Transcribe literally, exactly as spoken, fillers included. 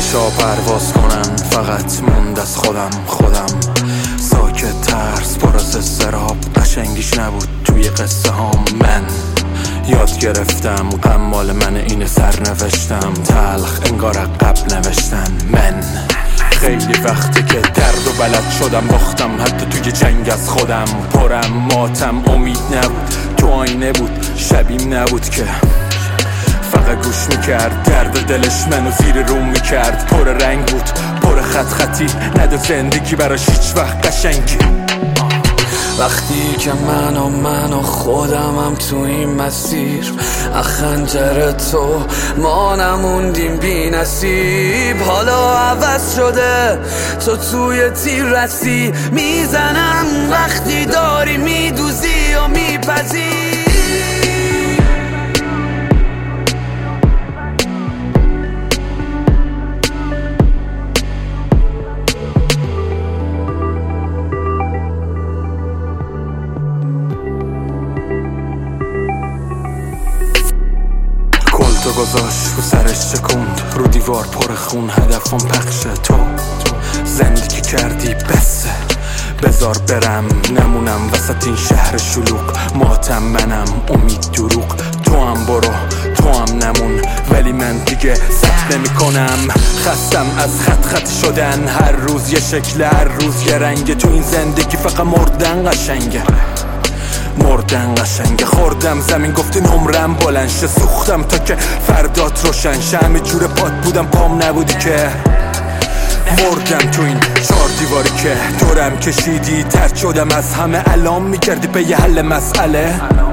پرشا پرواز کنم، فقط موند از خودم خودم ساکت، ترس پر از اضطراب، قشنگیش نبود توی قصه هام. من یاد گرفتم غم مال من، اینه سر نوشتم تلخ انگار قبل نوشتن. من خیلی وقته که درد و بلد شدم، باختم حتی توی جنگ از خودم، پرم ماتم امید نبود، تو آینه بود شبیم نبود که فقط گوش میکرد، درد دلش منو زیر روم میکرد، پر رنگ بود پر خط خطی، نده زندگی براش هیچ وقت قشنگی. وقتی که من و من و خودمم تو این مسیر، اخنجر تو ما نموندیم بی نصیب، حالا عوض شده تو توی تیر رسی، میزنم وقتی داری میدوزی و میپذی. تو گذاشت رو سرش چکوند، رو دیوار پر خون، هدفم پخشه. تو زندگی کردی بسه، بذار برم نمونم وسط این شهر شلوغ، ماتم منم امید دروغ، تو هم برو تو هم نمون، ولی من دیگه ست نمی کنم. خستم از خط خط شدن، هر روز یه شکل هر روز یه رنگ، تو این زندگی فقط مردن قشنگه، مردن قشنگه. خوردم زمین گفت نمرم بلند شه، سوختم تا که فردات روشن شه، همه جور پات بودم پام نبودی که مردم تو این چار دیواری که دورم کشیدی، ترد شدم از همه الان میکردی به یه حل مسئله.